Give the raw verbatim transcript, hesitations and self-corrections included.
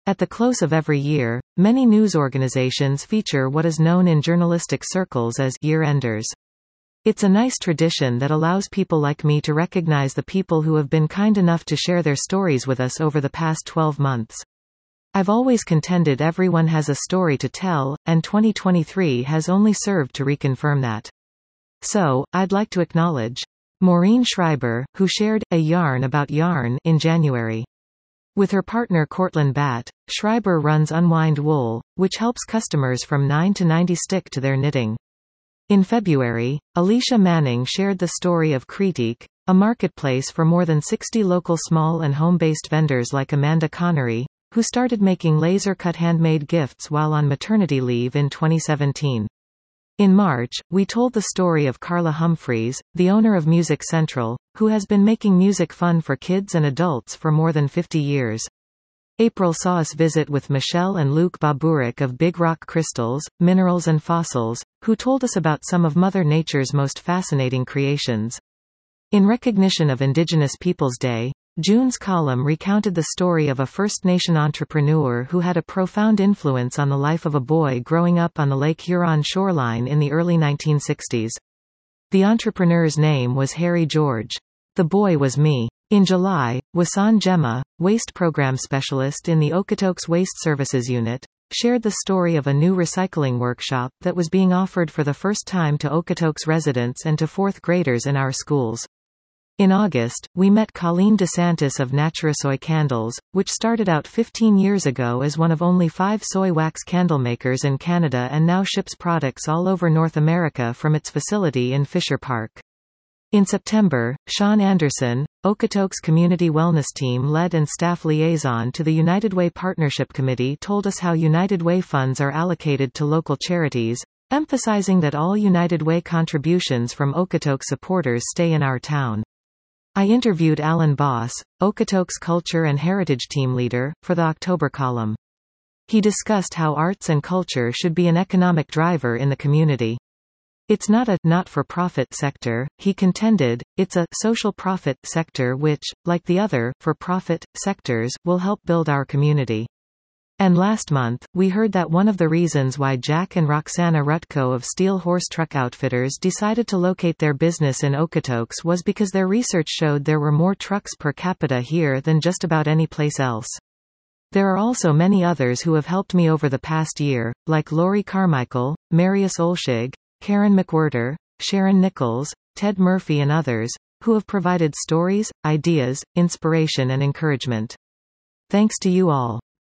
At the close of every year, many news organizations feature what is known in journalistic circles as year-enders. It's a nice tradition that allows people like me to recognize the people who have been kind enough to share their stories with us over the past twelve months. I've always contended everyone has a story to tell, and twenty twenty-three has only served to reconfirm that. So, I'd like to acknowledge Maureen Schreiber, who shared a yarn about yarn in January. With her partner Cortland Batt, Schreiber runs Unwind Wool, which helps customers from nine to ninety stick to their knitting. In February, Alicia Manning shared the story of Critique, a marketplace for more than sixty local small and home-based vendors like Amanda Connery, who started making laser-cut handmade gifts while on maternity leave in twenty seventeen. In March, we told the story of Carla Humphreys, the owner of Music Central, who has been making music fun for kids and adults for more than fifty years. April saw us visit with Michelle and Luke Baburek of Big Rock Crystals, Minerals and Fossils, who told us about some of Mother Nature's most fascinating creations. In recognition of Indigenous Peoples Day, June's column recounted the story of a First Nation entrepreneur who had a profound influence on the life of a boy growing up on the Lake Huron shoreline in the early nineteen sixties. The entrepreneur's name was Harry George. The boy was me. In July, Wasan Gemma, waste program specialist in the Okotoks Waste Services Unit, shared the story of a new recycling workshop that was being offered for the first time to Okotoks residents and to fourth graders in our schools. In August, we met Colleen DeSantis of Naturasoy Candles, which started out fifteen years ago as one of only five soy wax candle makers in Canada and now ships products all over North America from its facility in Fisher Park. In September, Sean Anderson, Okotoks Community Wellness Team lead and staff liaison to the United Way Partnership Committee told us how United Way funds are allocated to local charities, emphasizing that all United Way contributions from Okotoks supporters stay in our town. I interviewed Alan Boss, Okotoks Culture and Heritage Team Leader, for the October column. He discussed how arts and culture should be an economic driver in the community. It's not a not-for-profit sector, he contended, it's a social profit sector which, like the other for-profit sectors, will help build our community. And last month, we heard that one of the reasons why Jack and Roxana Rutko of Steel Horse Truck Outfitters decided to locate their business in Okotoks was because their research showed there were more trucks per capita here than just about any place else. There are also many others who have helped me over the past year, like Lori Carmichael, Marius Olshig, Karen McWhirter, Sharon Nichols, Ted Murphy and others, who have provided stories, ideas, inspiration and encouragement. Thanks to you all.